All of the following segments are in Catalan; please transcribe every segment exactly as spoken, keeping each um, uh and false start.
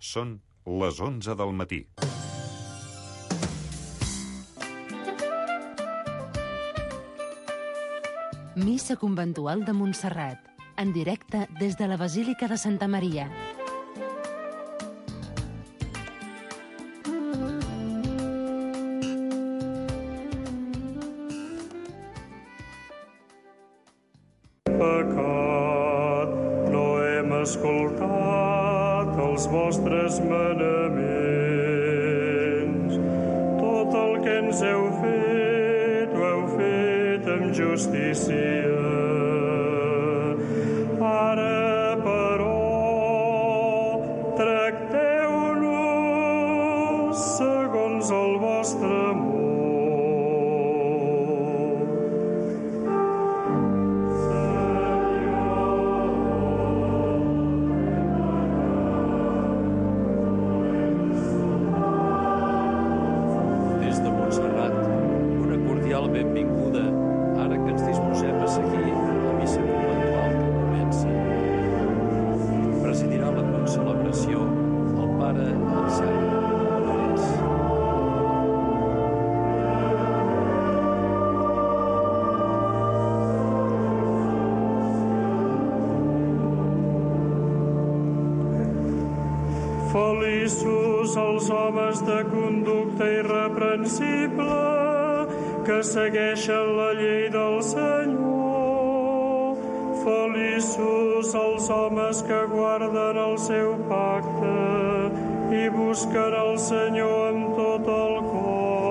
Són les onze del matí. Missa conventual de Montserrat, en directe des de la Basílica de Santa Maria. Pecat, no hem escoltat els vostres manaments. Tot el que ens heu fet, ho heu fet amb justícia. Ara, però, tracteu-nos segons el vostre amor. Benvinguda, ara que ens disposem a seguir la missa conventual que comença. Presidirà la concelebració el pare Anselm Parés. Feliços els homes de conducta irreprensible que segueixen la llei del Senyor. Feliços els homes que guarden el seu pacte i busquen el Senyor amb tot el cor.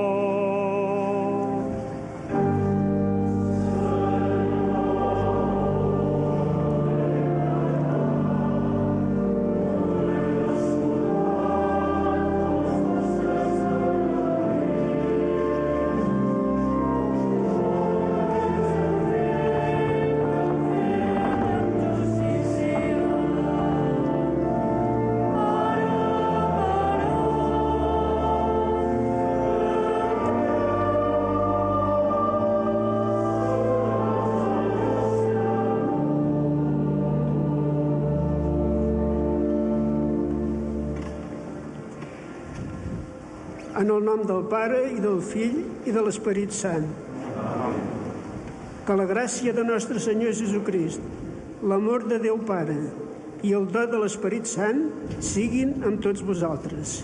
En el nom del Pare, i del Fill, i de l'Esperit Sant. Que la gràcia de nostre Senyor Jesucrist, l'amor de Déu Pare i el do de l'Esperit Sant siguin amb tots vosaltres.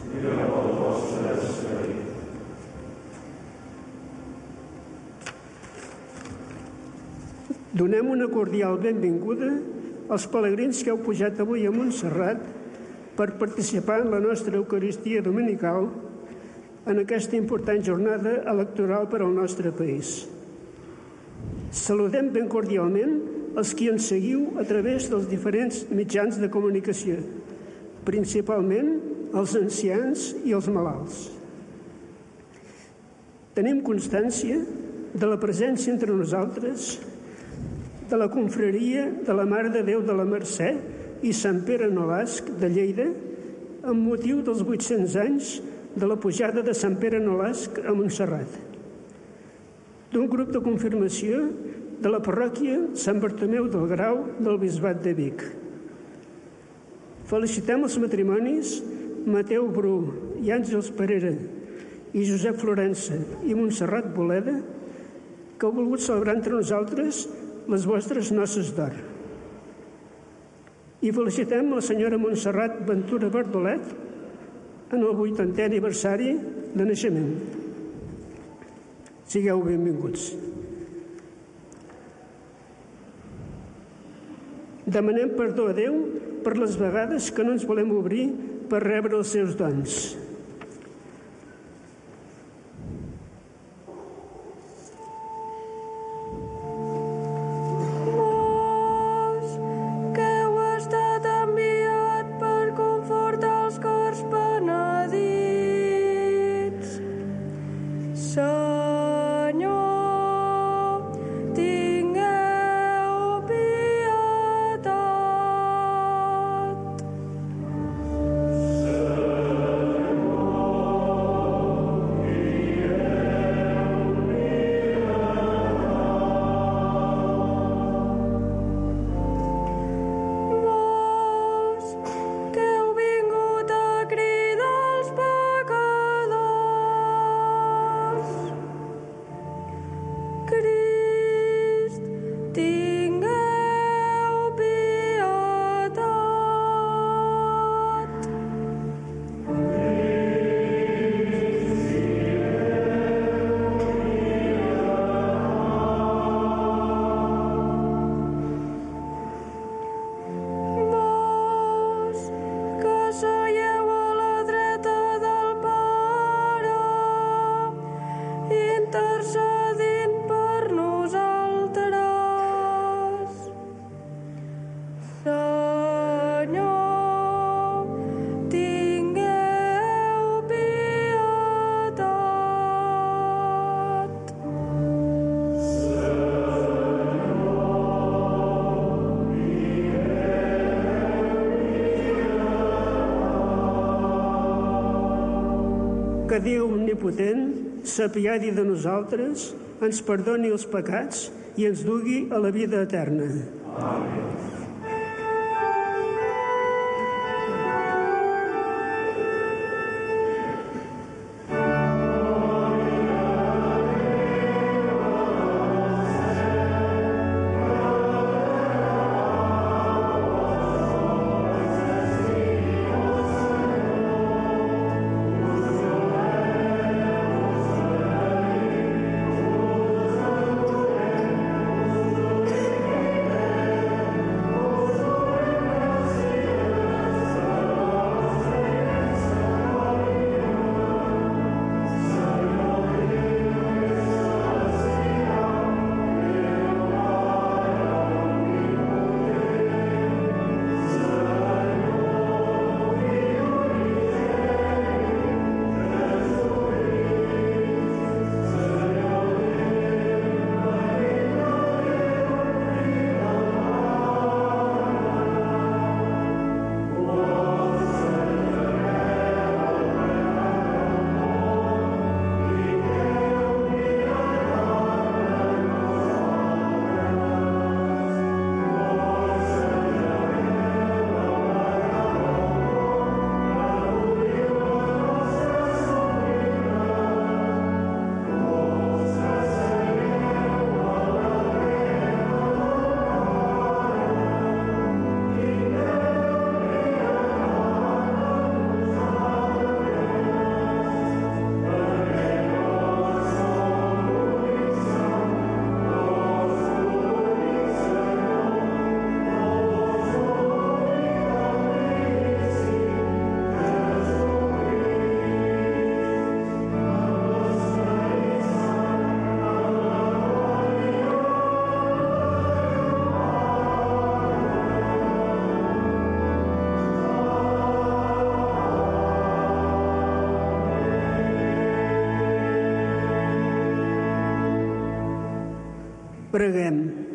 Donem una cordial benvinguda als pelegrins que heu pujat avui a Montserrat per participar en la nostra Eucaristia dominical en aquesta important jornada electoral per al nostre país. Saludem ben cordialment els qui ens seguiu a través dels diferents mitjans de comunicació, principalment els ancians i els malalts. Tenim constància de la presència entre nosaltres de la confraria de la Mare de Déu de la Mercè i Sant Pere Nolasc de Lleida amb motiu dels vuit-cents anys de la pujada de Sant Pere Nolasc a Montserrat, d'un grup de confirmació de la parròquia Sant Bartomeu del Grau del Bisbat de Vic. Felicitem els matrimonis Mateu Bru i Àngels Parera i Josep Florença i Montserrat Boleda, que heu volgut celebrar entre nosaltres les vostres noces d'or. I felicitem la senyora Montserrat Ventura Bardolet en el vuitantè aniversari de naixement. Sigueu benvinguts. Demanem perdó a Déu per les vegades que no ens volem obrir per rebre els seus dons. Senyor, tingueu pietat. que Déu omnipotent s'apiadi de nosaltres, ens perdoni els pecats i ens dugui a la vida eterna. Amén. Preguem.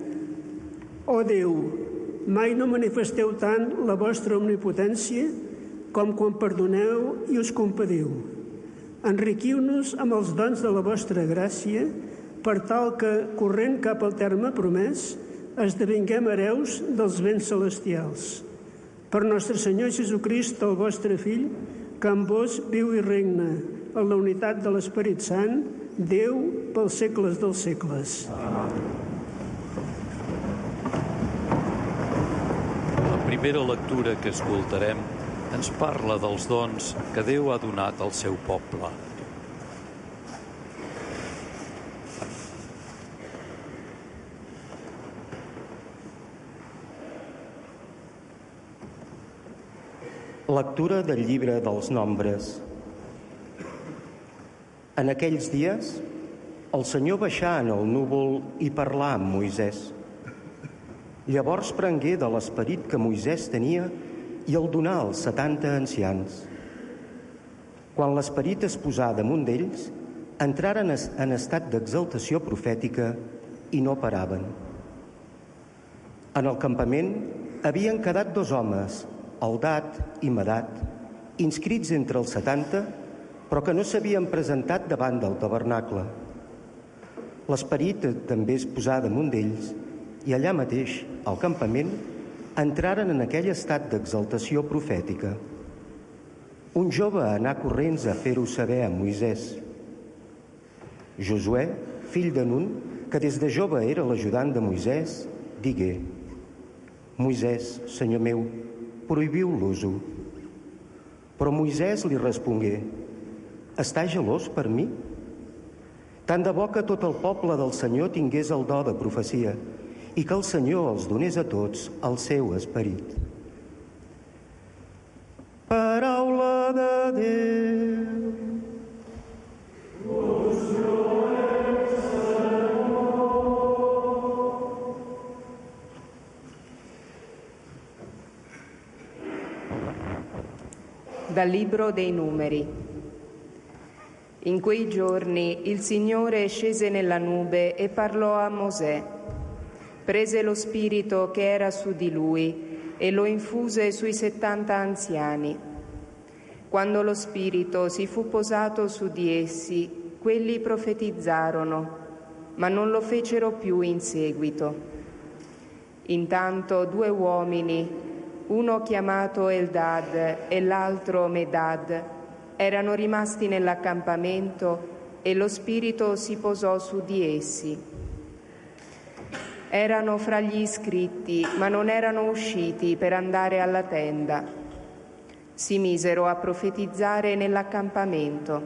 Ó Déu, mai no manifesteu tant la vostra omnipotència com quan perdoneu i us compadiu. Enriquiu-nos amb els dons de la vostra gràcia per tal que, corrent cap al terme promès, esdevinguem hereus dels béns celestials. Per nostre Senyor Jesucrist, el vostre Fill, que amb vos viu i regna en la unitat de l'Esperit Sant, Déu pels segles dels segles. La primera lectura que escoltarem ens parla dels dons que Déu ha donat al seu poble. Lectura del llibre dels Nombres. En aquells dies, el Senyor baixà en el núvol i parlà amb Moisès. Llavors prengué de l'esperit que Moisès tenia i el donà als setanta ancians. Quan l'esperit es posà damunt d'ells, entraren en estat d'exaltació profètica i no paraven. En el campament havien quedat dos homes, Eldad i Medad, inscrits entre els setanta, però que no s'havien presentat davant del tabernacle. L'esperit també es posà damunt d'ells i allà mateix, al campament, entraren en aquell estat d'exaltació profètica. Un jove anà corrents a fer-ho saber a Moisès. Josuè, fill de Nun, que des de jove era l'ajudant de Moisès, digué: Moisès, senyor meu, prohibiu-los-ho. Però Moisès li respongué: Estàs gelós per mi? Tant de bo que tot el poble del Senyor tingués el do de profecia i que el Senyor els donés a tots el seu esperit. Paraula de Déu. Dal libro dei Numeri. In quei giorni il Signore scese nella nube e parlò a Mosè. Prese lo spirito che era su di lui e lo infuse sui settanta anziani. Quando lo Spirito si fu posato su di essi, quelli profetizzarono, ma non lo fecero più in seguito. Intanto due uomini, uno chiamato Eldad e l'altro Medad, erano rimasti nell'accampamento e lo Spirito si posò su di essi. Erano fra gli iscritti, ma non erano usciti per andare alla tenda. Si misero a profetizzare nell'accampamento.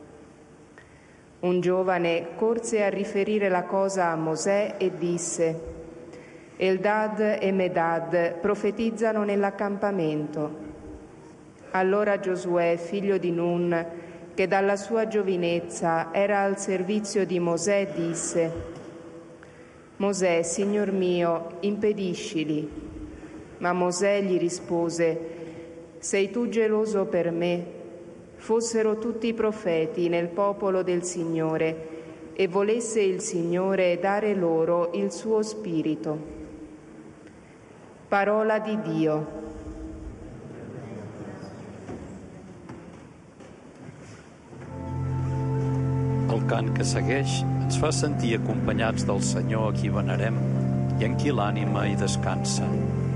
Un giovane corse a riferire la cosa a Mosè e disse: Eldad e Medad profetizzano nell'accampamento. Allora Giosuè, figlio di Nun, che dalla sua giovinezza era al servizio di Mosè, disse: Mosè, Signor mio, impediscili. Ma Mosè gli rispose: Sei tu geloso per me? Fossero tutti profeti nel popolo del Signore, e volesse il Signore dare loro il suo spirito. Parola di Dio. El cant que segueix ens fa sentir acompanyats del Senyor a qui venerem i en qui l'ànima hi descansa.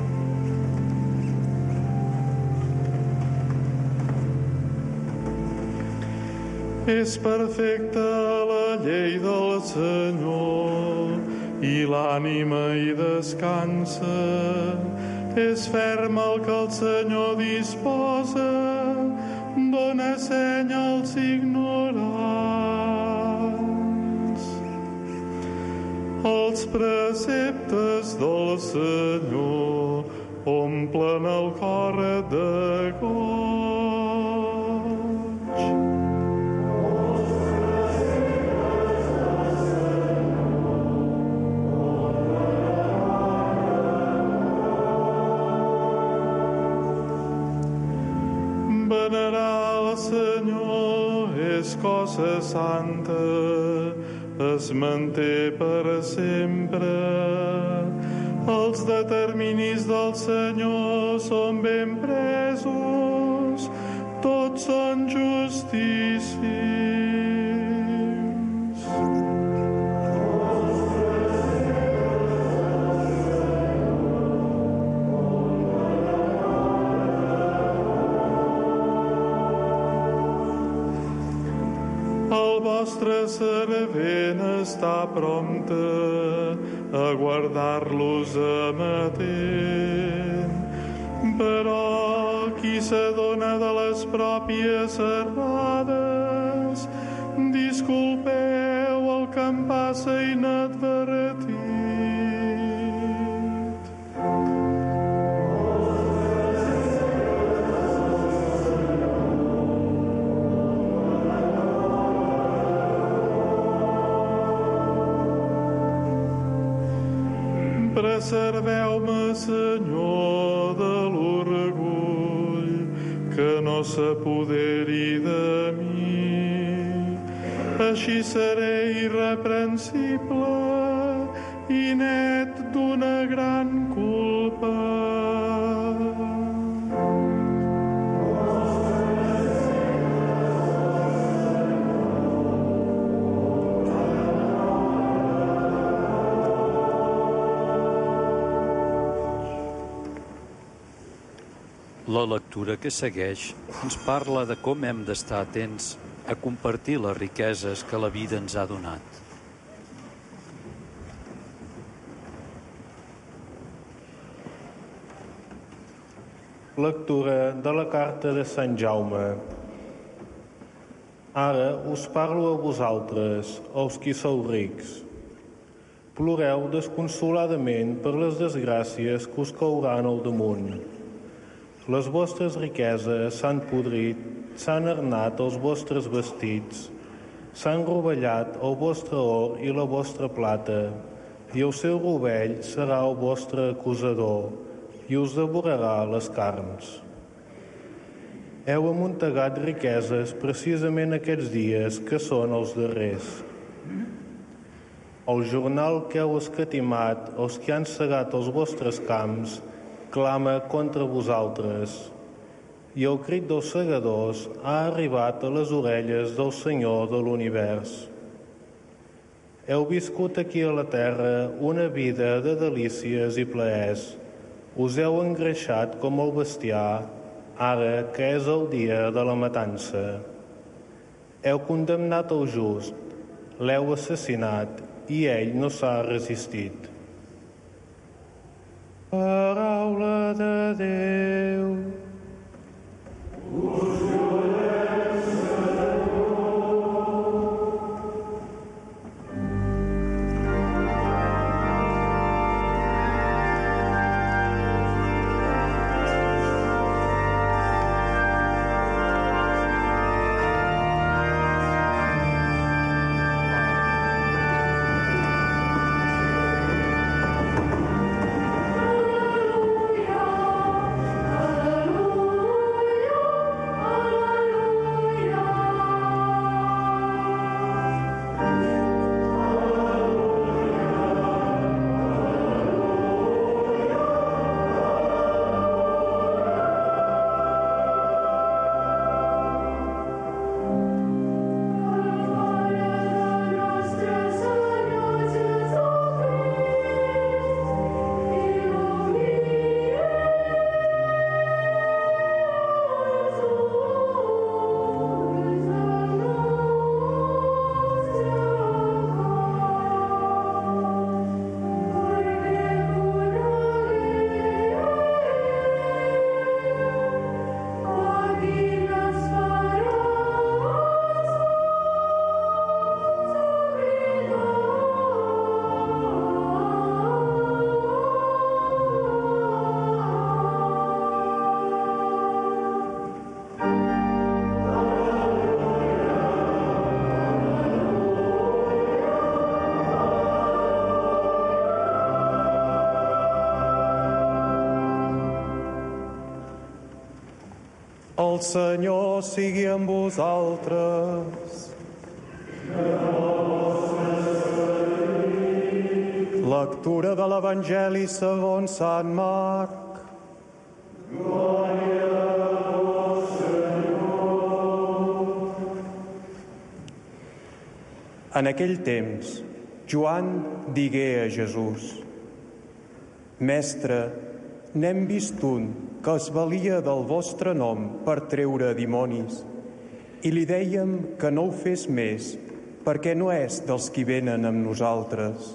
És perfecta la llei del Senyor i l'ànima hi descansa. És ferm el que el Senyor disposa, dona seny als ignorants. Els preceptes del Senyor omplen el cor de goig. Venerar el Senyor és cosa santa, es manté per sempre. Els determinis del Senyor són ben presos, tots són justíssims. El vostre servent està prompte a guardar-los amatent, però qui s'adona de les pròpies errades, disculpeu el que em passa inadvertit. Preserveu-me, Senyor, de l'orgull, que no s'apoderi de mi. Així seré irreprensible i net d'una gran culpa. La lectura que segueix ens parla de com hem d'estar atents a compartir les riqueses que la vida ens ha donat. Lectura de la carta de Sant Jaume. Ara us parlo a vosaltres, els qui sou rics. Ploreu desconsoladament per les desgràcies que us cauran al damunt. Les vostres riqueses s'han podrit, s'han arnat els vostres vestits, s'han rovellat el vostre or i la vostra plata, i el seu rovell serà el vostre acusador, i us devorarà les carns. Heu amuntegat riqueses precisament aquests dies que són els darrers. El jornal que heu escatimat, els que han segat els vostres camps, clama contra vosaltres. i el crit dels segadors ha arribat a les orelles del Senyor de l'univers. Heu viscut aquí a la terra una vida de delícies i plaers. Us heu engreixat com el bestiar, ara que és el dia de la matança. Heu condemnat el just, l'heu assassinat i ell no s'ha resistit. Paraula de Déu. El Senyor sigui amb vosaltres. Lectura de l'Evangeli segons Sant Marc. Glòria a vos, Senyor. En aquell temps, Joan digué a Jesús: Mestre, n'hem vist un que es valia del vostre nom per treure dimonis, i li dèiem que no ho fes més, perquè no és dels qui venen amb nosaltres.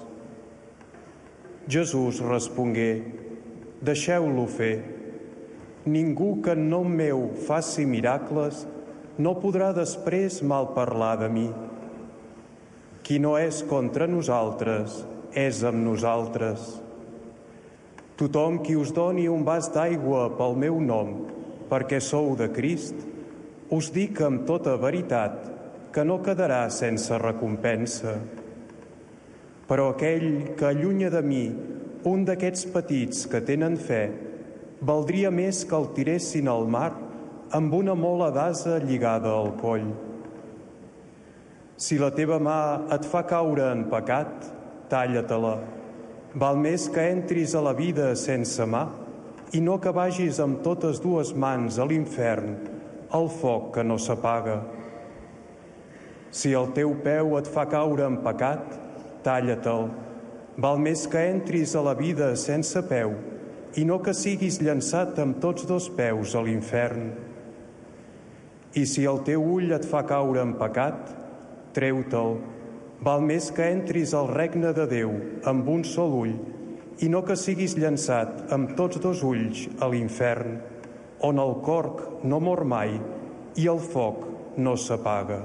Jesús respongué: Deixeu-lo fer. Ningú que en nom meu faci miracles no podrà després malparlar de mi. Qui no és contra nosaltres és amb nosaltres. Tothom qui us doni un vas d'aigua pel meu nom, perquè sou de Crist, us dic amb tota veritat que no quedarà sense recompensa. Però aquell que allunya de mi un d'aquests petits que tenen fe, valdria més que el tiressin al mar amb una mola d'ase lligada al coll. Si la teva mà et fa caure en pecat, talla-te-la. Val més que entris a la vida sense mà i no que vagis amb totes dues mans a l'infern, al foc que no s'apaga. Si el teu peu et fa caure en pecat, talla-te'l. Val més que entris a la vida sense peu i no que siguis llançat amb tots dos peus a l'infern. I si el teu ull et fa caure en pecat, treu-te'l. Val més que entris al regne de Déu amb un sol ull i no que siguis llançat amb tots dos ulls a l'infern, on el corc no mor mai i el foc no s'apaga.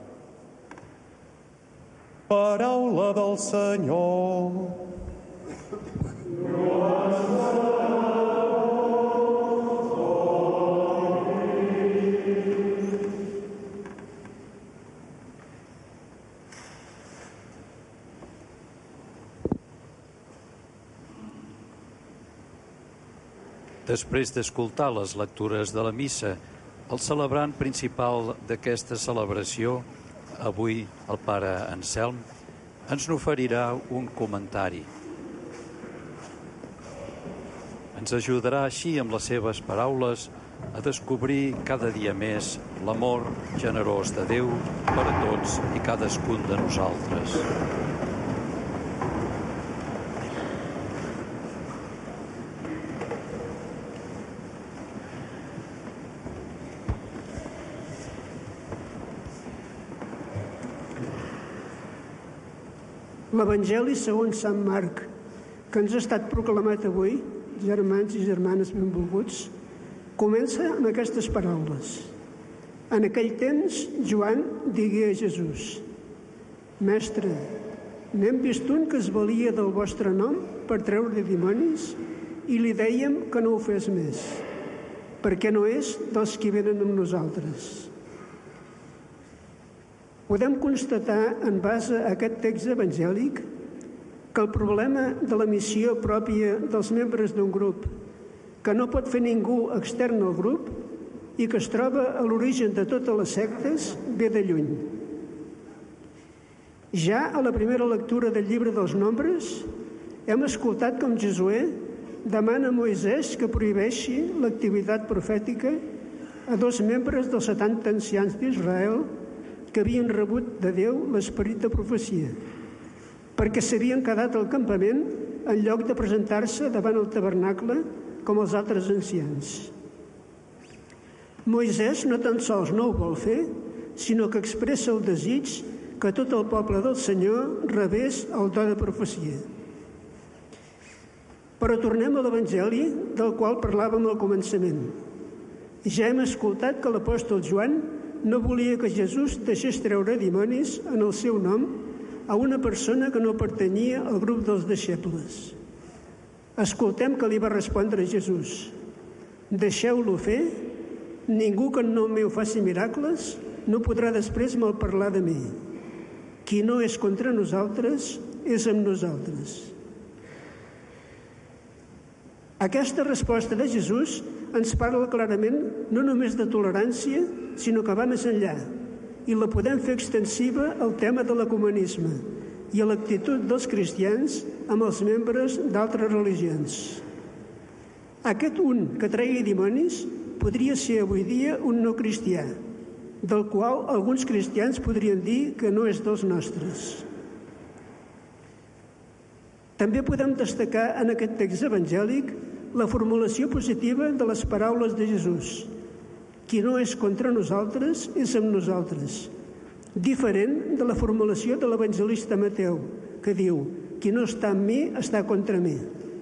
Paraula del Senyor. Després d'escoltar les lectures de la missa, el celebrant principal d'aquesta celebració, avui el pare Anselm, ens n'oferirà un comentari. Ens ajudarà així amb les seves paraules a descobrir cada dia més l'amor generós de Déu per a tots i cadascun de nosaltres. L'Evangeli segons Sant Marc, que ens ha estat proclamat avui, germans i germanes benvolguts, comença amb aquestes paraules. En aquell temps, Joan digué a Jesús: Mestre, n'hem vist un que es valia del vostre nom per treure dimonis i li dèiem que no ho fes més, perquè no és dels qui venen amb nosaltres. Podem constatar, en base a aquest text evangèlic, que el problema de la missió pròpia dels membres d'un grup, que no pot fer ningú extern al grup i que es troba a l'origen de totes les sectes, ve de lluny. Ja a la primera lectura del llibre dels Nombres hem escoltat com Josuè demana a Moisès que prohibeixi l'activitat profètica a dos membres dels setanta ancians d'Israel que havien rebut de Déu l'esperit de profecia, perquè s'havien quedat al campament en lloc de presentar-se davant el tabernacle com els altres ancians. Moisès no tan sols no ho vol fer, sinó que expressa el desig que tot el poble del Senyor rebés el do de profecia. Però tornem a l'Evangeli del qual parlàvem al començament. Ja hem escoltat que l'apòstol Joan no volia que Jesús deixés treure dimonis en el seu nom a una persona que no pertanyia al grup dels deixebles. Escoltem que li va respondre Jesús: deixeu-lo fer, ningú que en nom meu faci miracles no podrà després malparlar de mi. Qui no és contra nosaltres és amb nosaltres. Aquesta resposta de Jesús ens parla clarament no només de tolerància, sinó que va més enllà, i la podem fer extensiva al tema de l'ecumenisme i a l'actitud dels cristians amb els membres d'altres religions. Aquest un que tregui dimonis podria ser avui dia un no cristià, del qual alguns cristians podrien dir que no és dels nostres. També podem destacar en aquest text evangèlic la formulació positiva de les paraules de Jesús: qui no és contra nosaltres és amb nosaltres, diferent de la formulació de l'evangelista Mateu, que diu: qui no està amb mi està contra mi.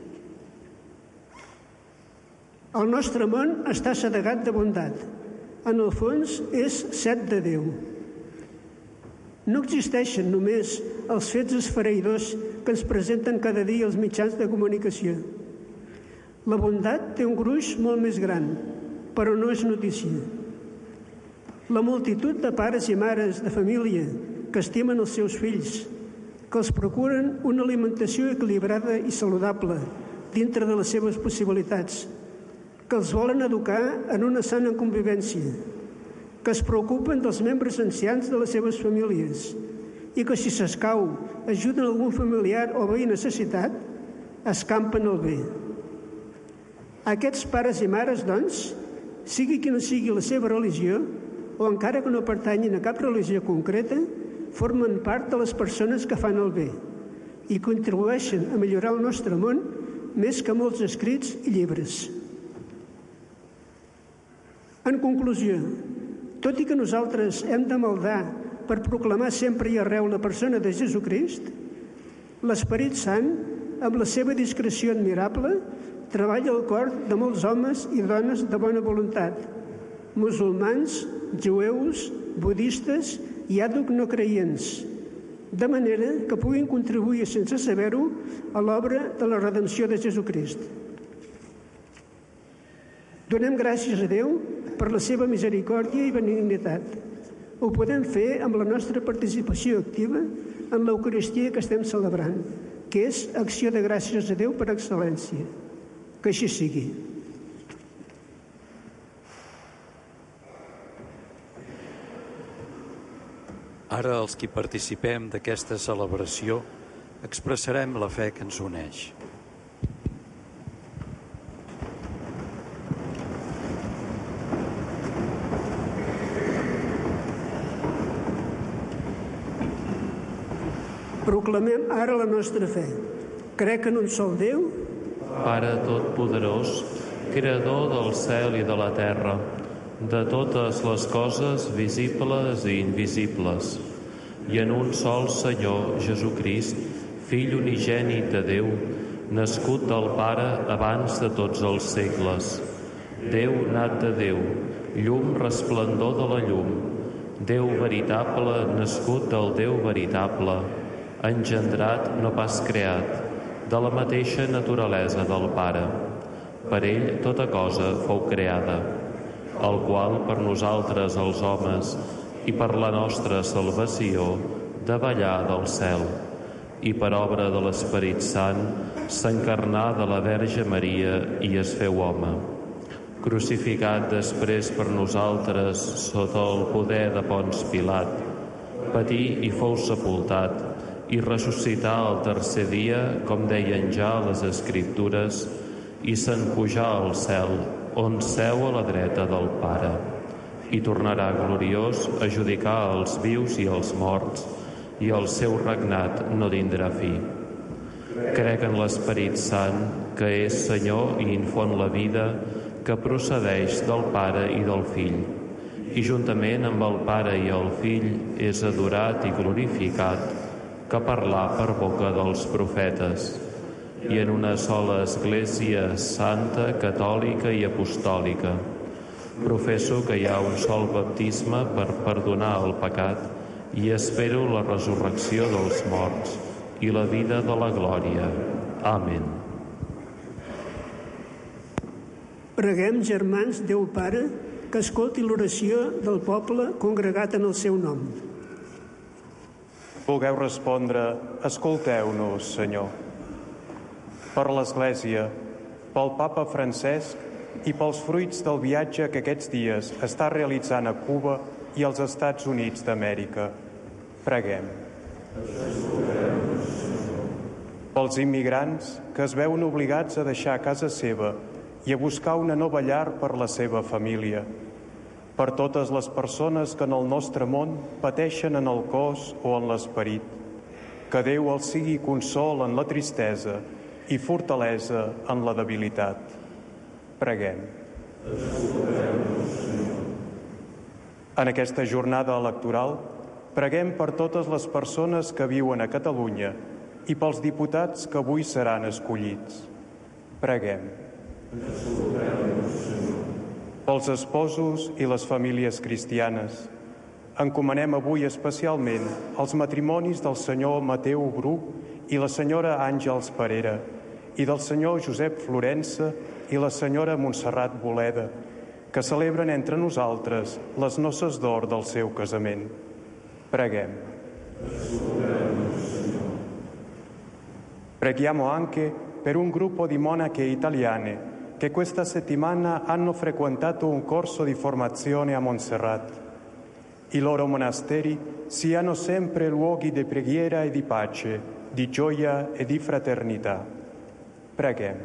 El nostre món està assedegat de bondat. En el fons és set de Déu. No existeixen només els fets esfereïdors que ens presenten cada dia els mitjans de comunicació. La bondat té un gruix molt més gran, però no és notícia. La multitud de pares i mares de família que estimen els seus fills, que els procuren una alimentació equilibrada i saludable dintre de les seves possibilitats, que els volen educar en una sana convivència, que es preocupen dels membres ancians de les seves famílies i que, si s'escau, ajuden algun familiar o veí necessitat, escampen el bé. Aquests pares i mares, doncs, sigui quina sigui la seva religió, o encara que no pertanyin a cap religió concreta, formen part de les persones que fan el bé i contribueixen a millorar el nostre món més que molts escrits i llibres. En conclusió, tot i que nosaltres hem de maldar per proclamar sempre i arreu la persona de Jesucrist, l'Esperit Sant, amb la seva discreció admirable, treballa al cor de molts homes i dones de bona voluntat, musulmans, jueus, budistes i àdhuc no creients, de manera que puguin contribuir sense saber-ho a l'obra de la redempció de Jesucrist. Donem gràcies a Déu per la seva misericòrdia i benignitat. Ho podem fer amb la nostra participació activa en l'Eucaristia que estem celebrant, que és acció de gràcies a Déu per excel·lència. Que així sigui. Ara, els qui participem d'aquesta celebració, expressarem la fe que ens uneix. Proclamem ara la nostra fe. Crec en un sol Déu, Pare Totpoderós, Creador del cel i de la terra, de totes les coses visibles i invisibles, i en un sol Senyor, Jesucrist, Fill unigènit de Déu, nascut del Pare abans de tots els segles. Déu nat de Déu, llum resplendor de la llum, Déu veritable nascut del Déu veritable, engendrat no pas creat, de la mateixa naturalesa del Pare. Per ell tota cosa fou creada, el qual per nosaltres els homes i per la nostra salvació davallà del cel, i per obra de l'Esperit Sant s'encarnà de la Verge Maria i es feu home. Crucificat després per nosaltres sota el poder de Ponç Pilat, patí i fou sepultat, i ressuscità el tercer dia, com deien ja les Escriptures, i se'n pujà al cel, on seu a la dreta del Pare, i tornarà gloriós a judicar els vius i els morts, i el seu regnat no tindrà fi. Crec en l'Esperit Sant, que és Senyor i infon la vida, que procedeix del Pare i del Fill, i juntament amb el Pare i el Fill és adorat i glorificat, que parlà per boca dels profetes, i en una sola Església santa, catòlica i apostòlica. Professo que hi ha un sol baptisme per perdonar el pecat i espero la resurrecció dels morts i la vida de la glòria. Amén. Preguem, germans, Déu Pare, que escolti l'oració del poble congregat en el seu nom. Vulgueu respondre, escolteu-nos, Senyor. Per l'Església, pel Papa Francesc i pels fruits del viatge que aquests dies està realitzant a Cuba i als Estats Units d'Amèrica. Preguem. Pels immigrants que es veuen obligats a deixar casa seva i a buscar una nova llar per la seva família. Per totes les persones que en el nostre món pateixen en el cos o en l'esperit. Que Déu els sigui consol en la tristesa i fortalesa en la debilitat. Preguem. En aquesta jornada electoral, preguem per totes les persones que viuen a Catalunya i pels diputats que avui seran escollits. Preguem. Pels esposos i les famílies cristianes, encomanem avui especialment els matrimonis del senyor Mateu Bru i la senyora Àngels Parera i del senyor Josep Florença i la senyora Montserrat Boleda, que celebren entre nosaltres les noces d'or del seu casament. Preguem. Preghiamo anche per un gruppo di monache italiane che questa settimana hanno frequentato un corso di formazione a Montserrat. I loro monasteri siano sempre luoghi di preghiera e di pace, di gioia e di fraternità. Preguem.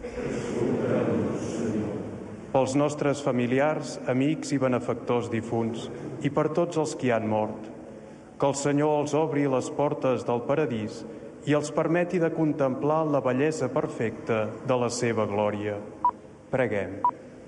Pels nostres familiars, amics i benefactors difunts i per tots els que han mort, que el Senyor els obri les portes del paradís i els permeti de contemplar la bellesa perfecta de la seva glòria. Preguem.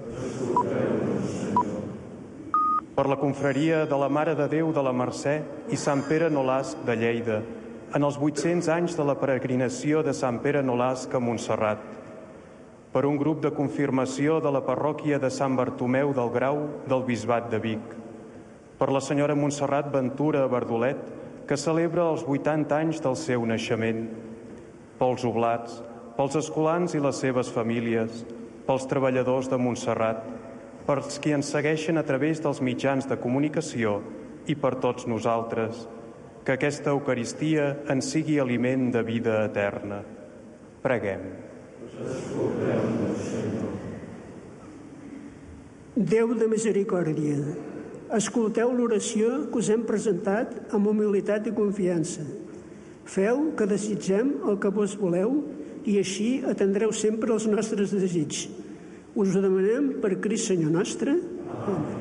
Per la confraria de la Mare de Déu de la Mercè i Sant Pere Nolasc de Lleida, en els vuit-cents anys de la peregrinació de Sant Pere Nolasc a Montserrat. Per un grup de confirmació de la parròquia de Sant Bartomeu del Grau del Bisbat de Vic. Per la senyora Montserrat Ventura Bardolet, que celebra els vuitanta anys del seu naixement. Pels oblats, pels escolans i les seves famílies, pels treballadors de Montserrat, pels qui ens segueixen a través dels mitjans de comunicació i per tots nosaltres, que aquesta Eucaristia ens sigui aliment de vida eterna. Preguem. Déu de misericòrdia, escolteu l'oració que us hem presentat amb humilitat i confiança. Feu que desitgem el que vos voleu i així atendreu sempre els nostres desitjos. Us ho demanem per Crist Senyor nostre. Amén.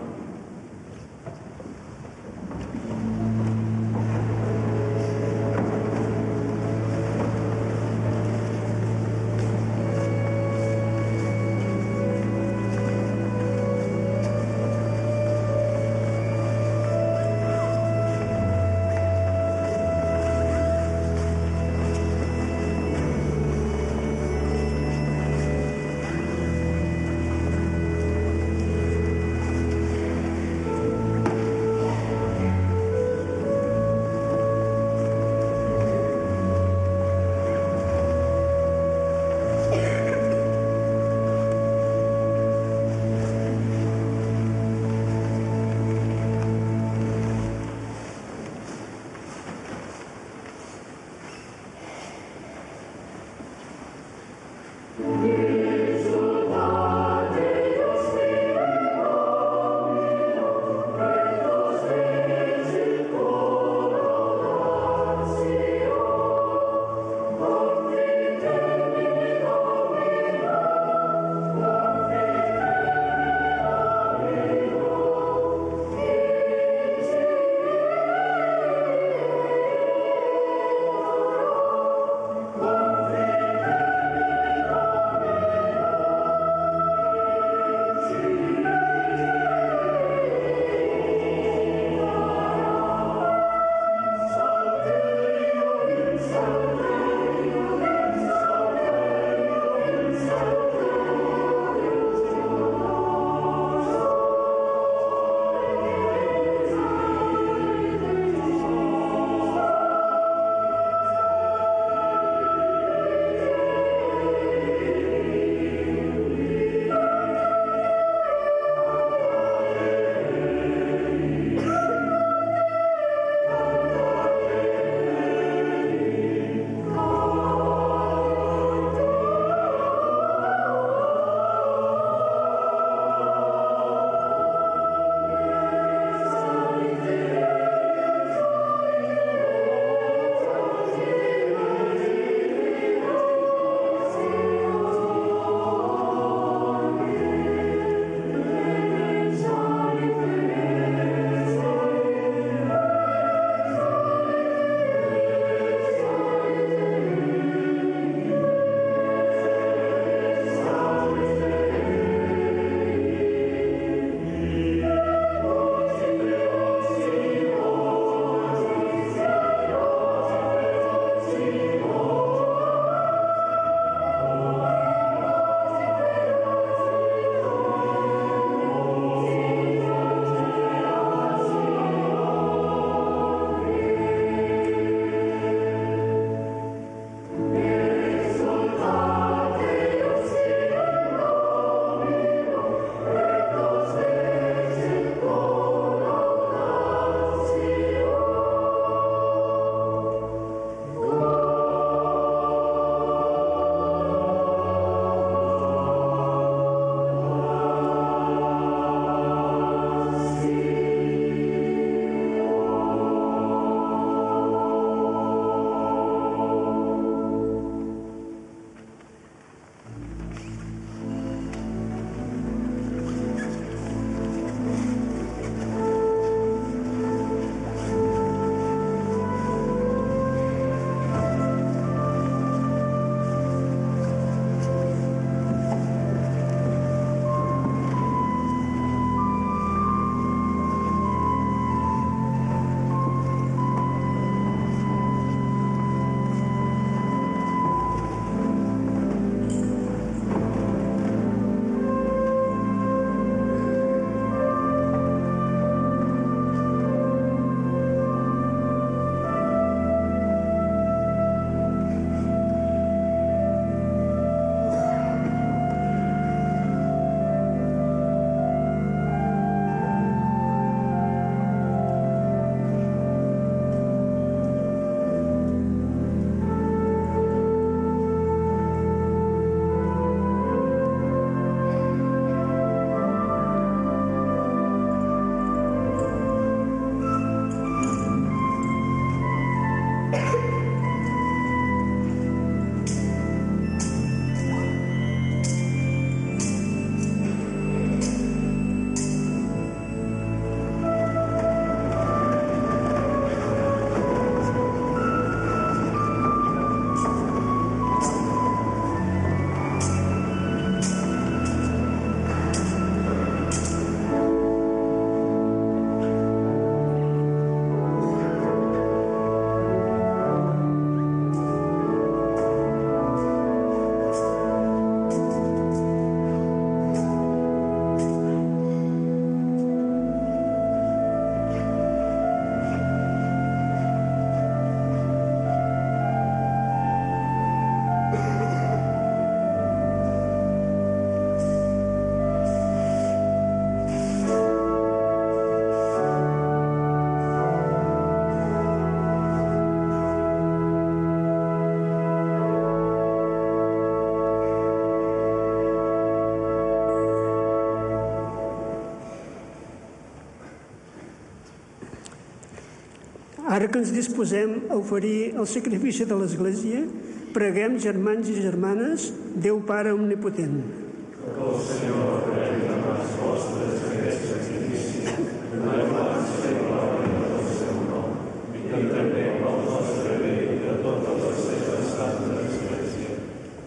Ara que ens disposem a oferir el sacrifici de l'Església, preguem, germans i germanes, Déu Pare Omnipotent. Que el Senyor rebi de mans vostres aquest sacrifici, per glòria i glòria del seu nom, i també pel nostre bé i de totes les seves santes esglésies.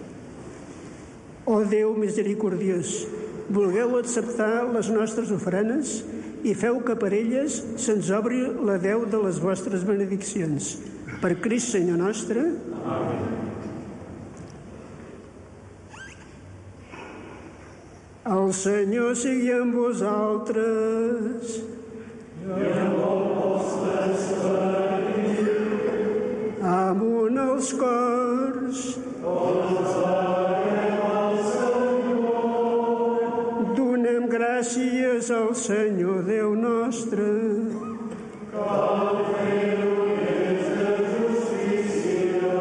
Ó Déu misericordiós, vulgueu acceptar les nostres ofrenes i feu que per elles se'ns obri la deu de les vostres benediccions. Per Crist Senyor nostre. Amén. El Senyor sigui amb vosaltres. I amb el vostre esperit. Amunt els cors. Tots adorem al Senyor. Donem gràcies al Senyor Déu nostre. Cal fer-ho des de justícia.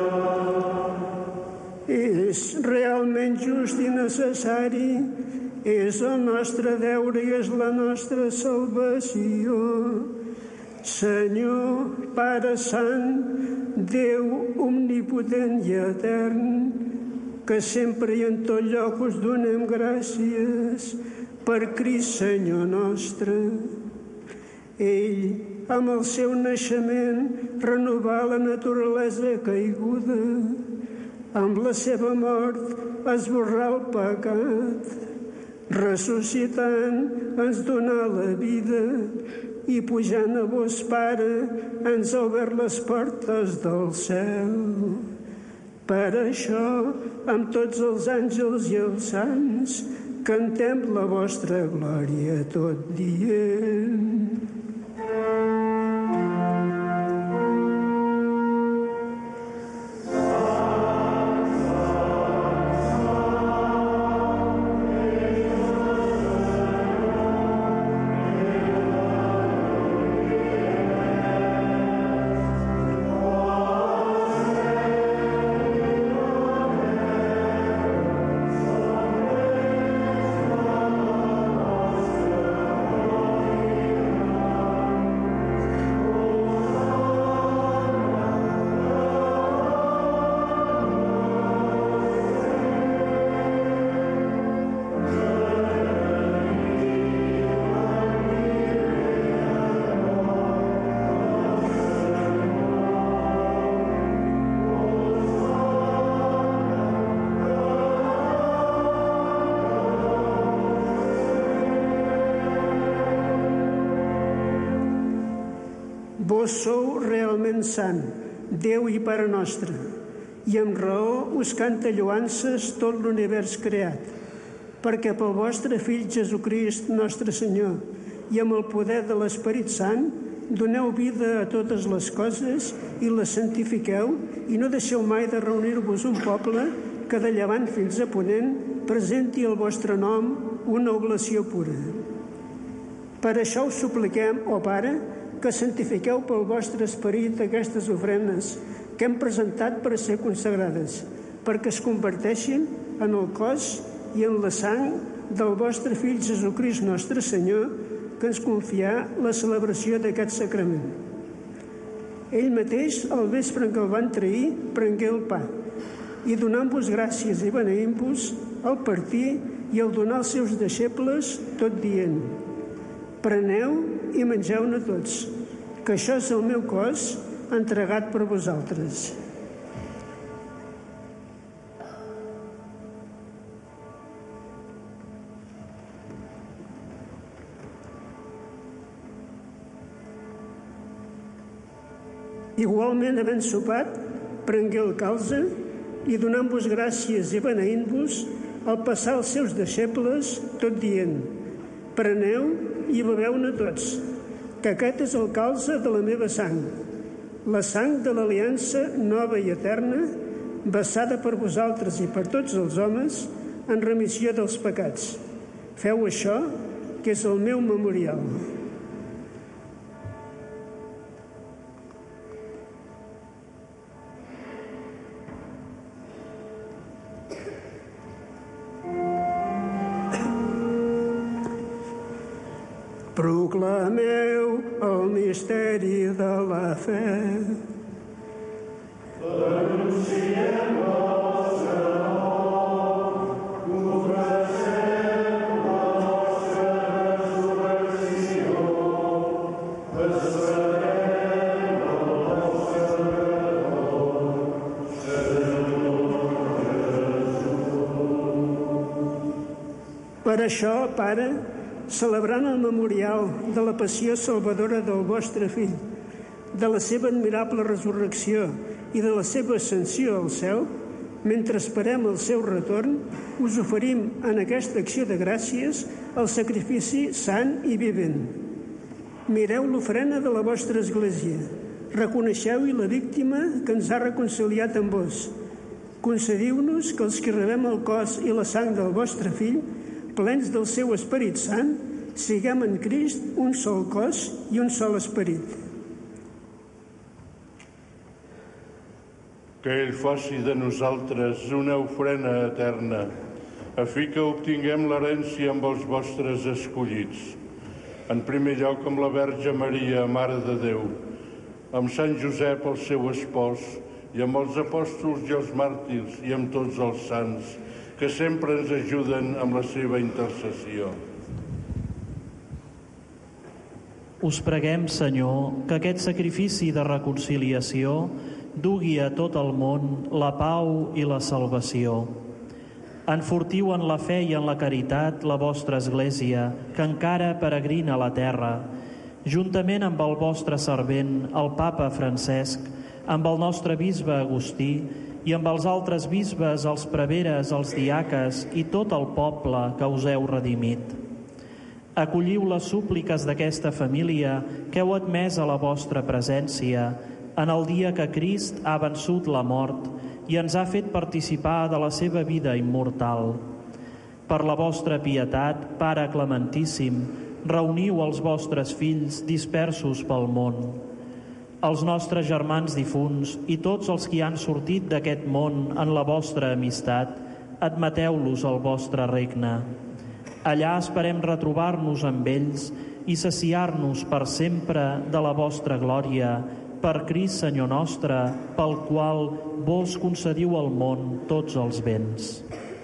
És realment just i necessari. És el nostre deure i és la nostra salvació. Senyor, Pare Sant, Déu omnipotent i etern, que sempre i en tot lloc us donem gràcies per Crist Senyor nostre. Ell, amb el seu naixement, renovà la naturalesa caiguda. Amb la seva mort esborrà el pecat. Ressuscitant ens donà la vida i pujant a vos, Pare, ens ha obert les portes del cel. Per això, amb tots els àngels i els sants, cantem la vostra glòria tot dient. Vos sou realment sant, Déu i Pare nostre, i amb raó us canta lloances tot l'univers creat, perquè pel vostre Fill Jesucrist, nostre Senyor, i amb el poder de l'Esperit Sant, doneu vida a totes les coses i les santifiqueu i no deixeu mai de reunir-vos un poble que de llevant fins a ponent presenti el vostre nom una oblació pura. Per això us supliquem, ó Pare, que santifiqueu pel vostre esperit aquestes ofrenes que hem presentat per a ser consagrades, perquè es converteixin en el cos i en la sang del vostre Fill Jesucrist nostre Senyor, que ens confià la celebració d'aquest sacrament. Ell mateix, al vespre en què el van trair, prengué el pa i donant-vos gràcies i beneint-vos, al partir i al donar als seus deixebles, tot dient: preneu i mengeu-ne tots, que això és el meu cos entregat per vosaltres. Igualment, havent sopat, prengué el calze i donant-vos gràcies i beneint-vos, al passar als seus deixebles, tot dient: preneu i beveu-ne tots, que aquest és el calze de la meva sang, la sang de l'aliança nova i eterna, vessada per vosaltres i per tots els homes en remissió dels pecats. Feu això, que és el meu memorial. Proclameu el misteri de la fe. Anunciem el Senyor, confessem la nostra resurrecció, esperem el nostre Redemptor, Senyor Jesús. Per això, Pare, celebrant el memorial de la passió salvadora del vostre Fill, de la seva admirable resurrecció i de la seva ascensió al cel, mentre esperem el seu retorn, us oferim en aquesta acció de gràcies el sacrifici sant i vivent. Mireu l'ofrena de la vostra Església, reconeixeu-hi la víctima que ens ha reconciliat amb vos. Concediu-nos que els que rebem el cos i la sang del vostre Fill, plens del seu Esperit Sant, siguem en Crist un sol cos i un sol esperit. Que ell faci de nosaltres una ofrena eterna, a fi que obtinguem l'herència amb els vostres escollits. En primer lloc amb la Verge Maria, Mare de Déu, amb Sant Josep, el seu espòs, i amb els apòstols i els màrtirs, i amb tots els sants, que sempre ens ajuden amb la seva intercessió. Us preguem, Senyor, que aquest sacrifici de reconciliació dugui a tot el món la pau i la salvació. Enfortiu en la fe i en la caritat la vostra Església, que encara peregrina a la terra, juntament amb el vostre servent, el Papa Francesc, amb el nostre bisbe Agustí i amb els altres bisbes, els preveres, els diaques i tot el poble que us heu redimit. Acolliu les súpliques d'aquesta família que heu admès a la vostra presència en el dia que Crist ha vençut la mort i ens ha fet participar de la seva vida immortal. Per la vostra pietat, Pare Clementíssim, reuniu els vostres fills dispersos pel món. Els nostres germans difunts i tots els que han sortit d'aquest món en la vostra amistat, admeteu-los al vostre regne. Allà esperem retrobar-nos amb ells i saciar-nos per sempre de la vostra glòria, per Crist Senyor nostre, pel qual vos concediu al món tots els béns.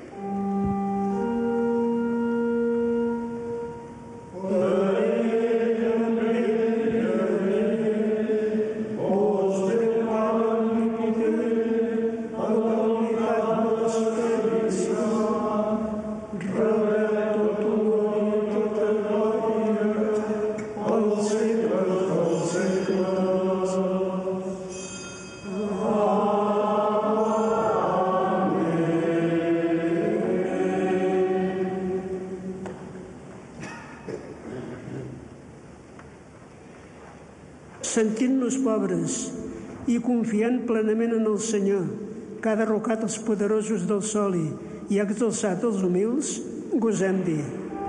Sentint-nos pobres i confiant plenament en el Senyor, que ha derrocat els poderosos del soli i ha exalçat els humils, gosem dir: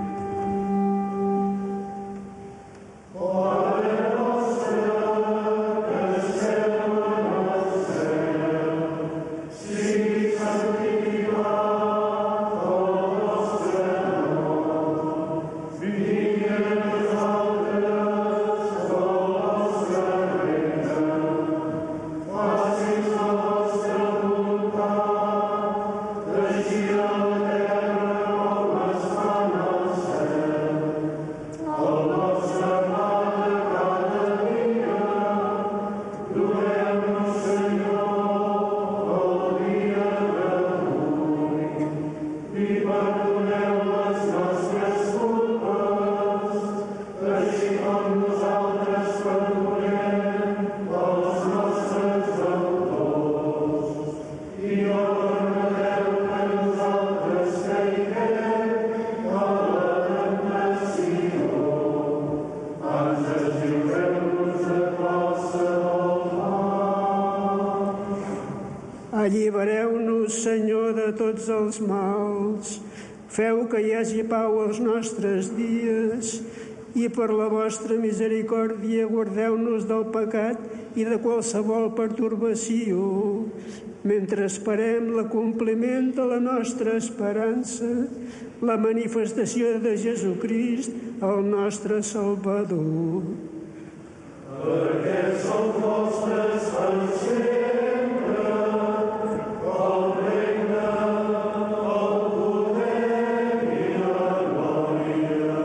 allibereu-nos, Senyor, de tots els mals. Feu que hi hagi pau als nostres dies i per la vostra misericòrdia guardeu-nos del pecat i de qualsevol pertorbació, mentre esperem l'acompliment de la nostra esperança, la manifestació de Jesucrist, el nostre Salvador. Perquè som vostres per sempre, el regne, el poder i la glòria.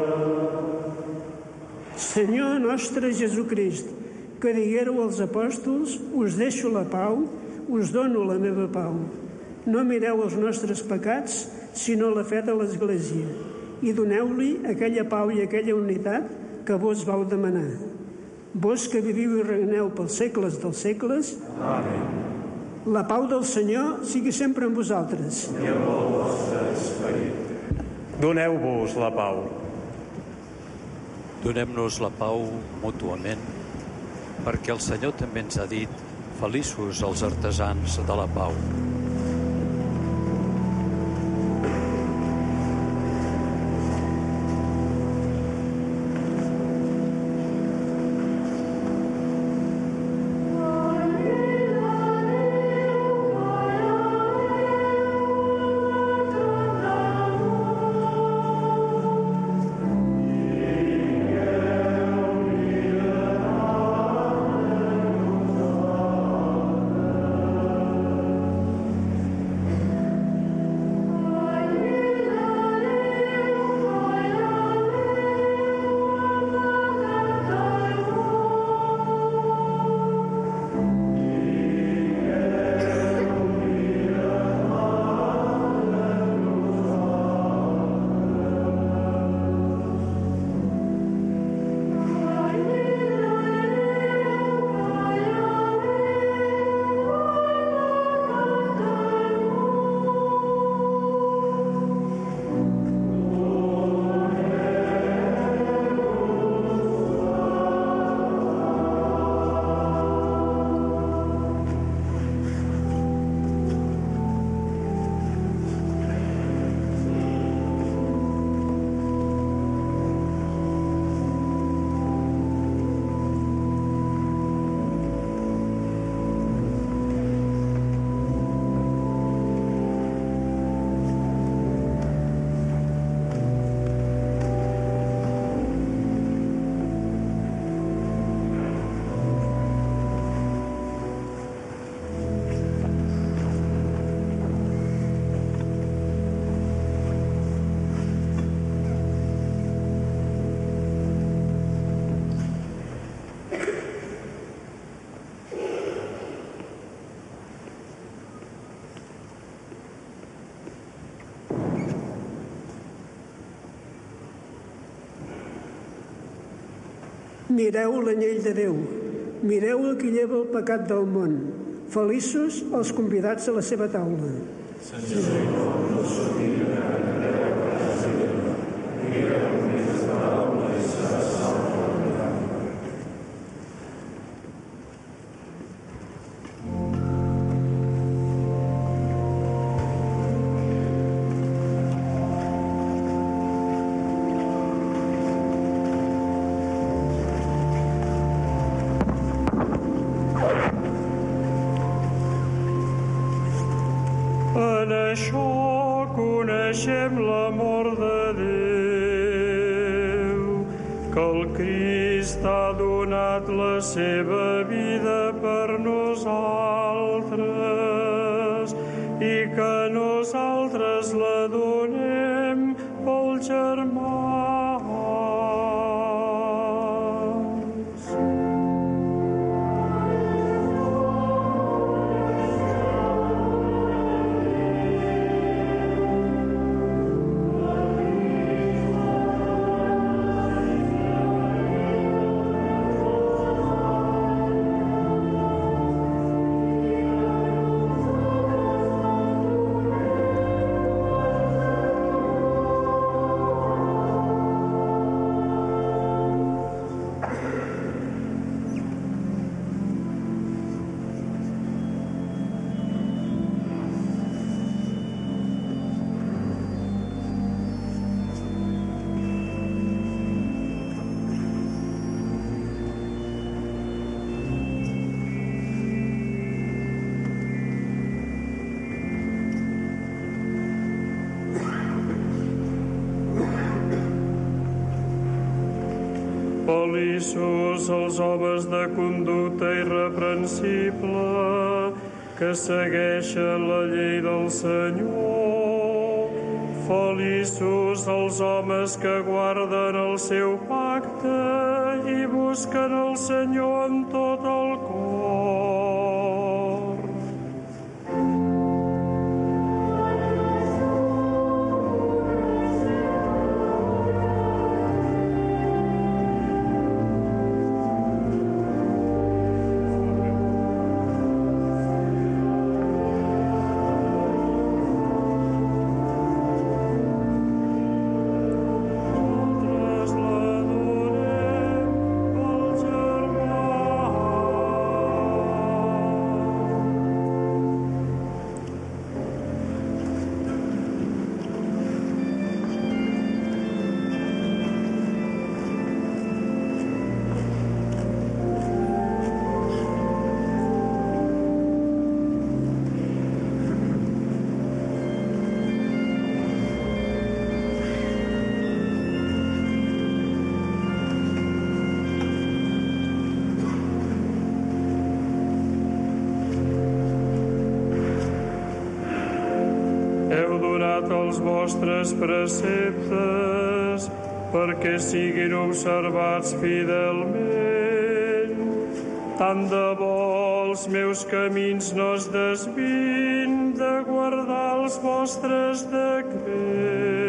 Senyor nostre Jesucrist, que diguéreu als apòstols, us deixo la pau, us dono la meva pau. No mireu els nostres pecats, sinó la fe de l'Església, i doneu-li aquella pau i aquella unitat que vos vau demanar. Vos que viviu i regneu pels segles dels segles. Amén. La pau del Senyor sigui sempre amb vosaltres. I amb el vostre esperit. Doneu-vos la pau. Donem-nos la pau mútuament, perquè el Senyor també ens ha dit: feliços els artesans de la pau. Mireu l'anyell de Déu, mireu el que lleva el pecat del món. Feliços els convidats a la seva taula. Senyor, no sóc digne que aneu a casa meva. Mireu més taula i serà salva la meva. En això coneixem l'amor de Déu, que el Crist ha donat la seva vida per nosaltres i que nosaltres la donem pels germans. Amén. Feliços els homes de conducta irreprensible que segueixen la llei del Senyor. Feliços els homes que guarden el seu pacte i busquen el Senyor amb tot el cor. Els vostres preceptes perquè siguin observats fidelment. Tant de bo els meus camins no es desvin de guardar els vostres decrets.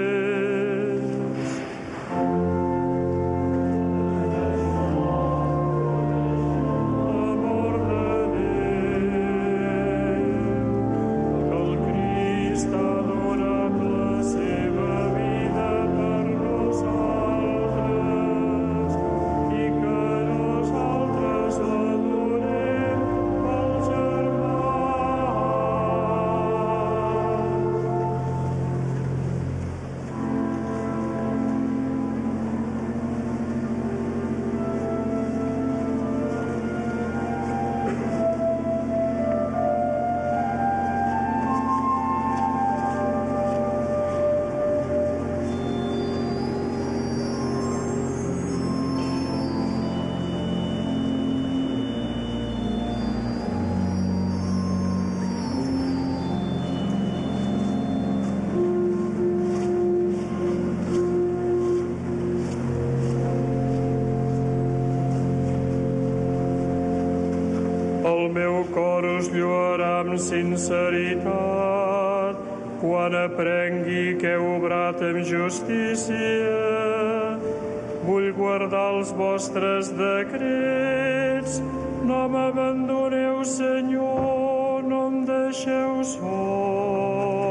El meu cor us lloarà amb sinceritat quan aprengui que heu obrat amb justícia. Vull guardar els vostres decrets. No m'abandoneu, Senyor, no em deixeu sol.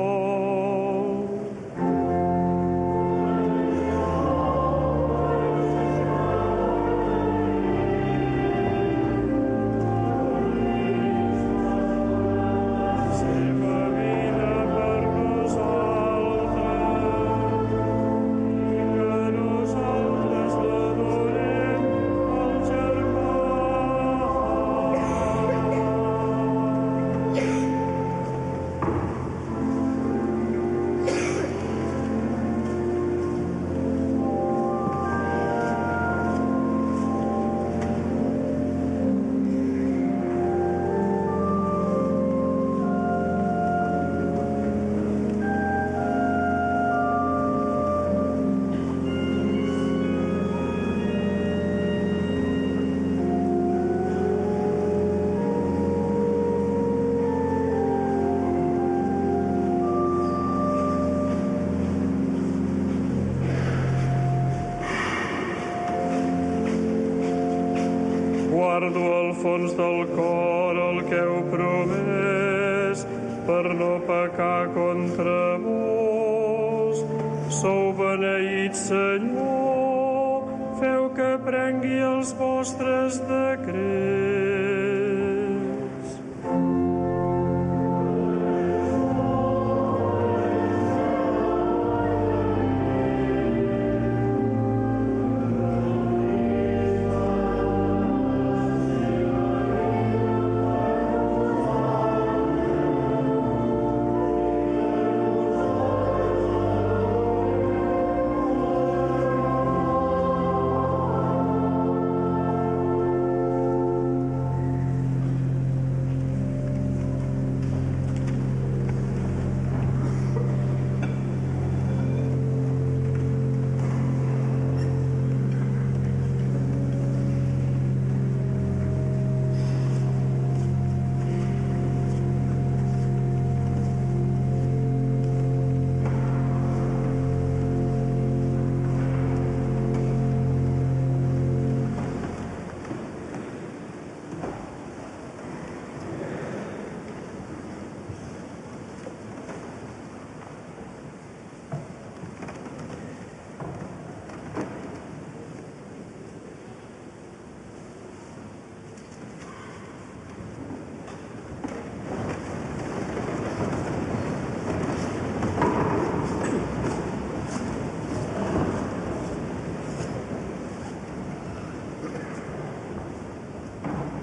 Guardo al fons del cor el que heu promès per no pecar contra vos. Sou beneïts, Senyor, feu que prengui els vostres decrets.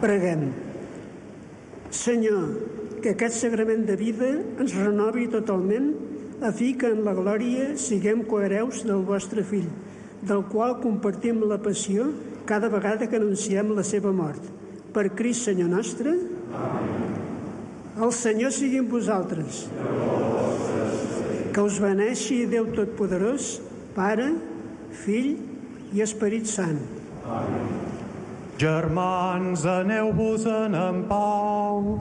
Preguem. Senyor, que aquest sagrament de vida ens renovi totalment, a fi que en la glòria siguem cohereus del vostre Fill, del qual compartim la passió cada vegada que anunciem la seva mort. Per Crist, Senyor nostre. Amén. El Senyor sigui amb vosaltres. Que us beneixi Déu Totpoderós, Pare, Fill i Esperit Sant. Amén. Germans, aneu-vos-en en pau.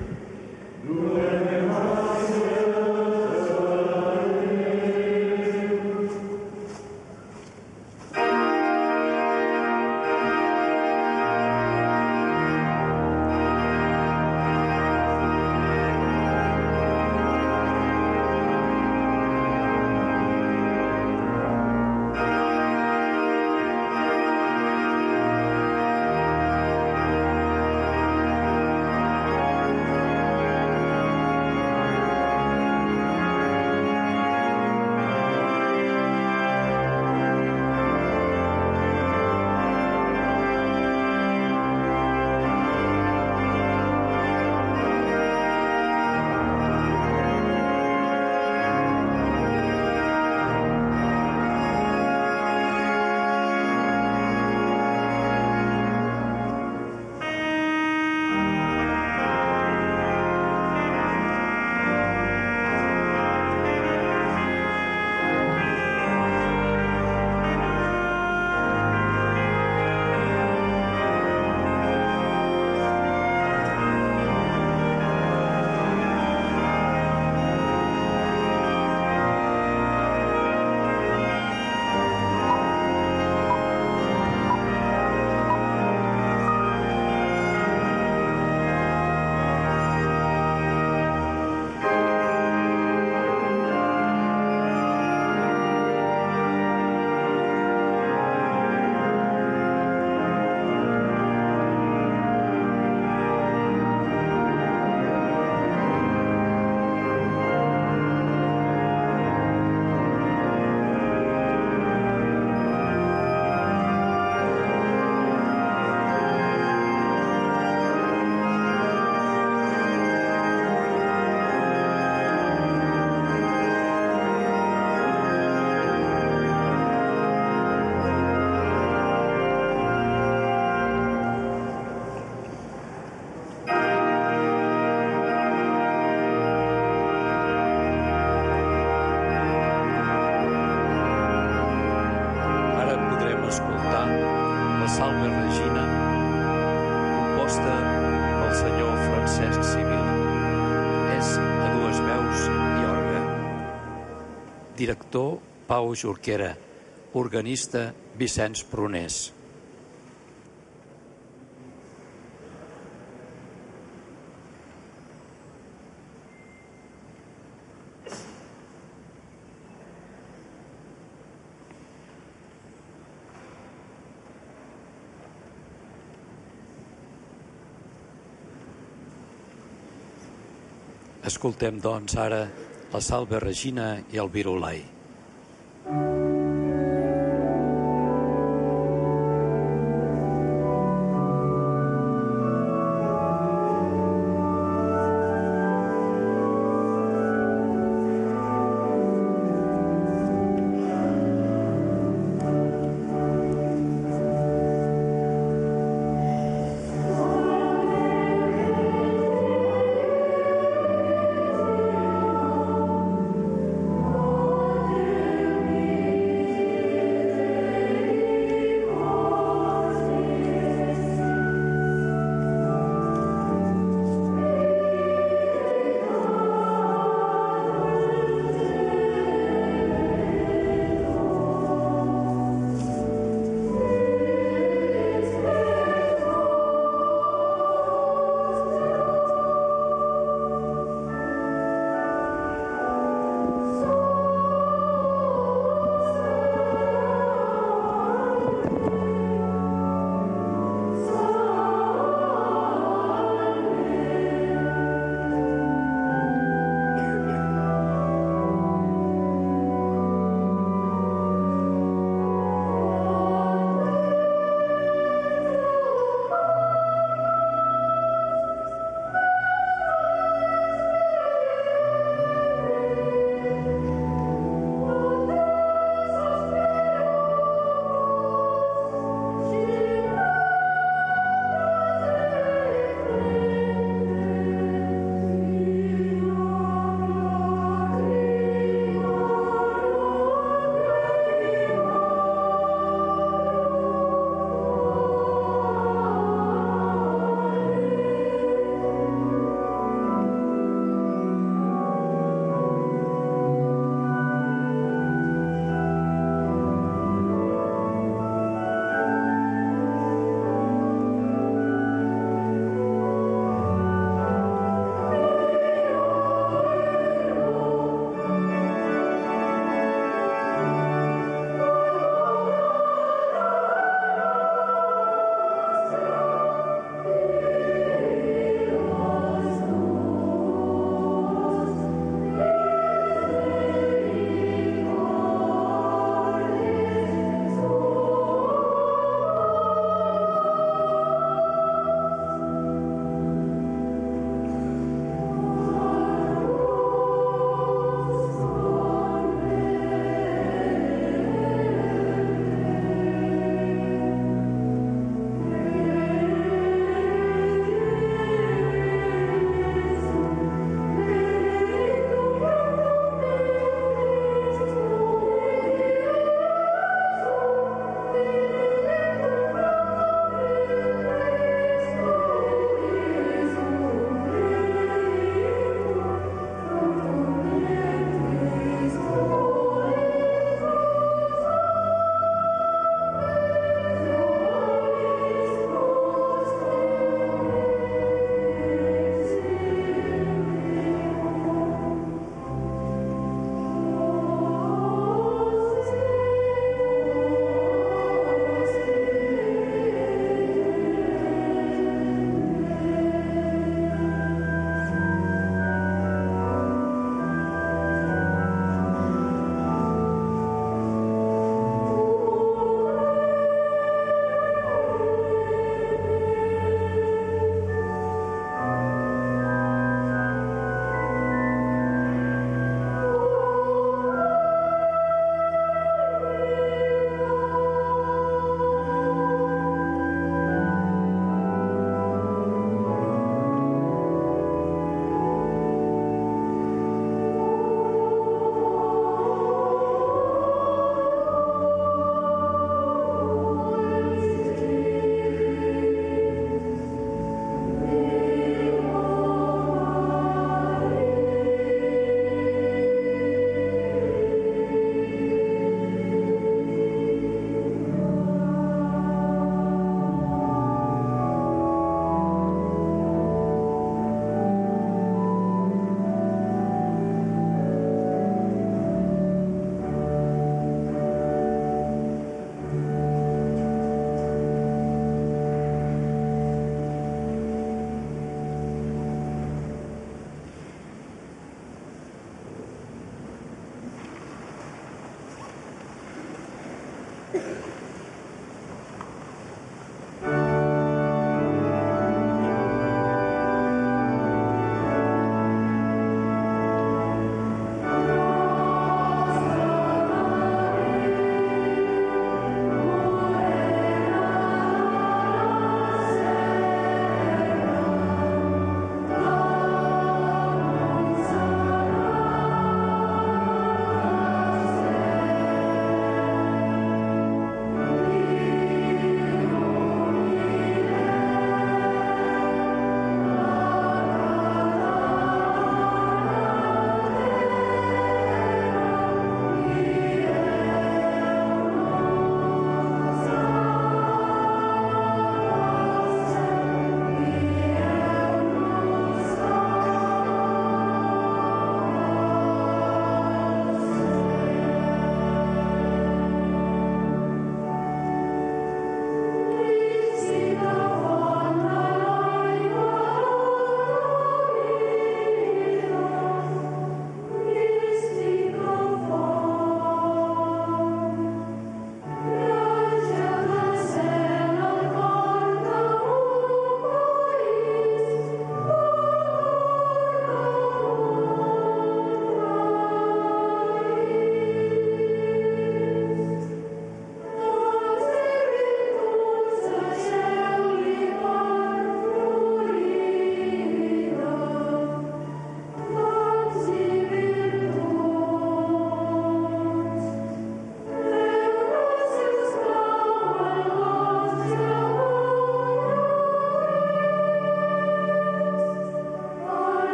Salve Regina, composta pel senyor Francesc Civil. És a dues veus i orgue. Director Pau Jorquera. Organista Vicenç Prunés. Escoltem, doncs, ara la Salve Regina i el Virulai. Amen.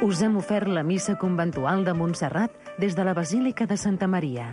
Us hem ofert la missa conventual de Montserrat des de la Basílica de Santa Maria.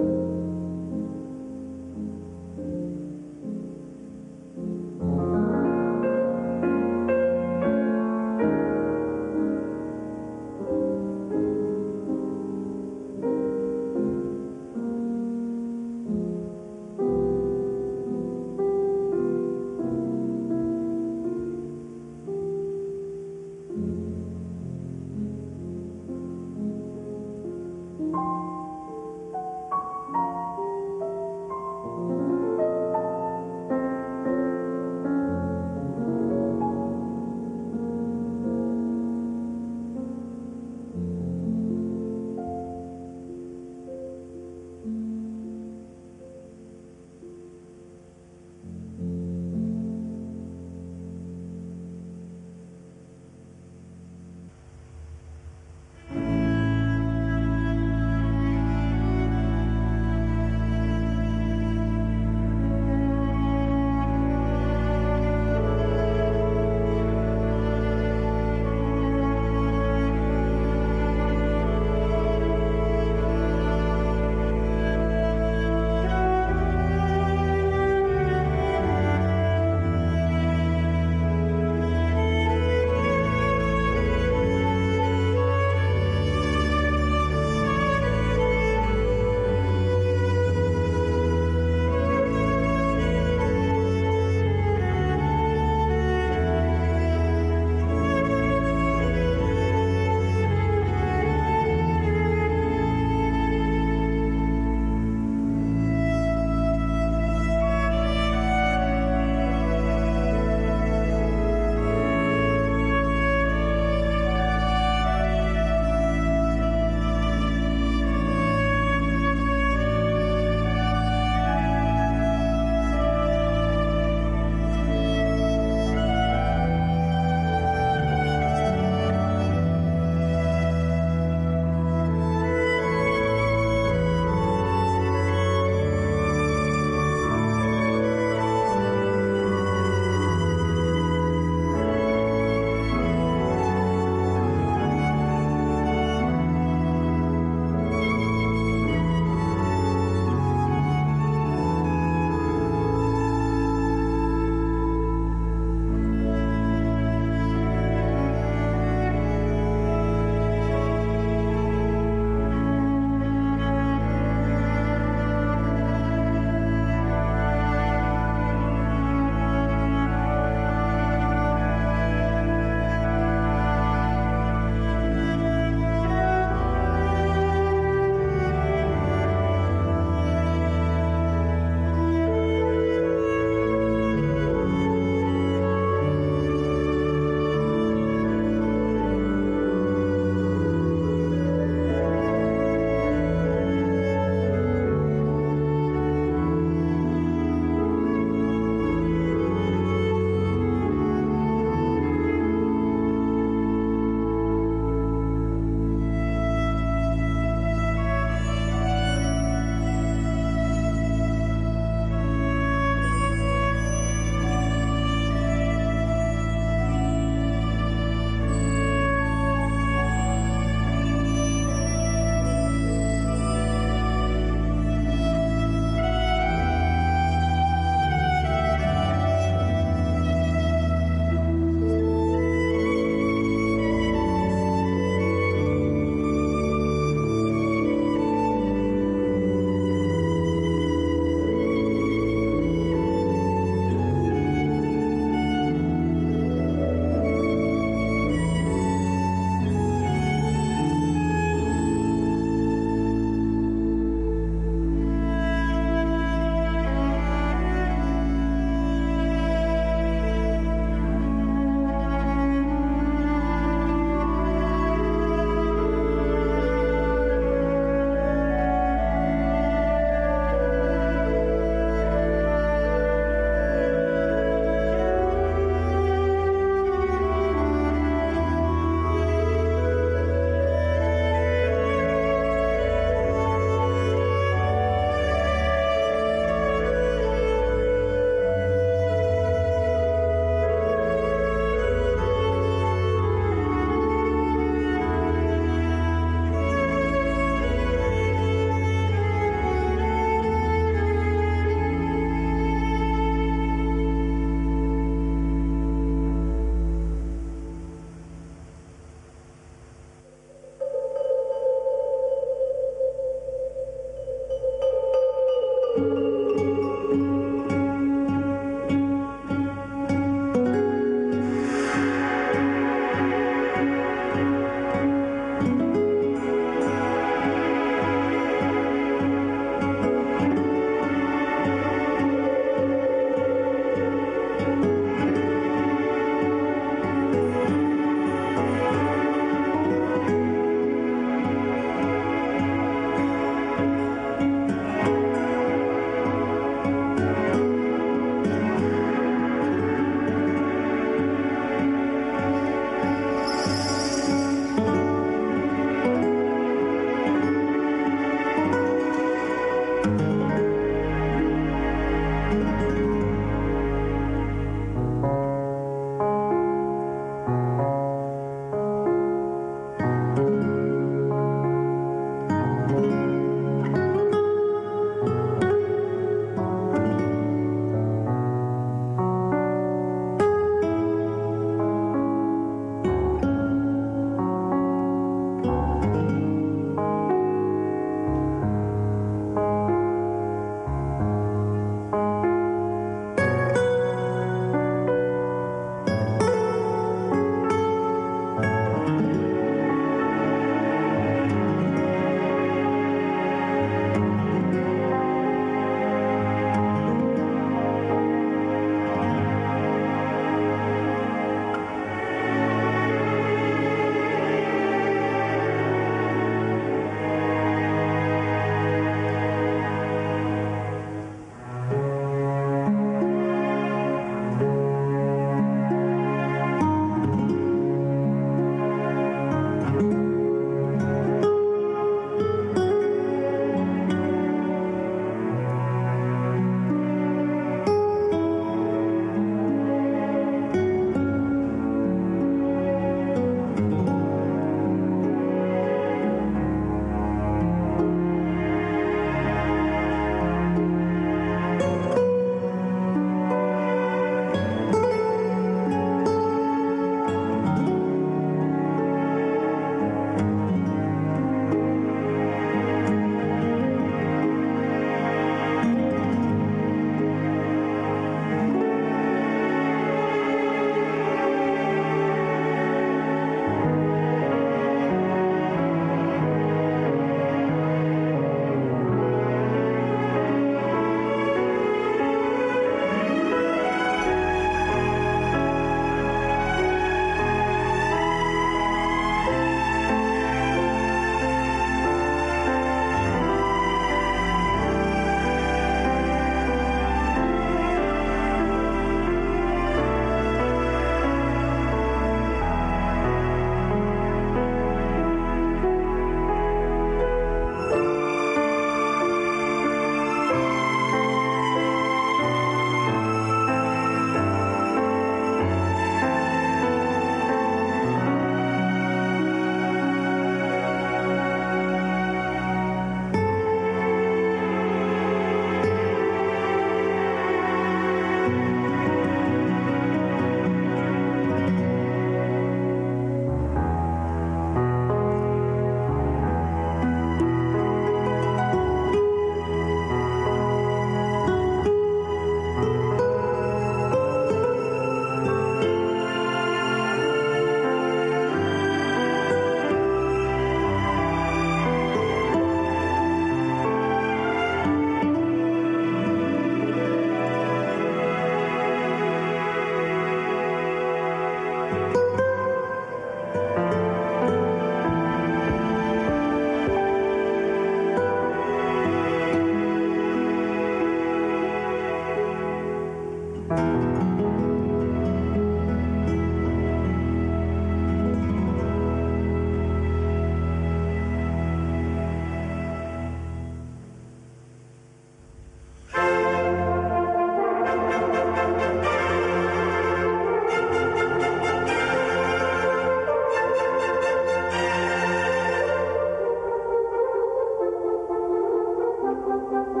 Amen.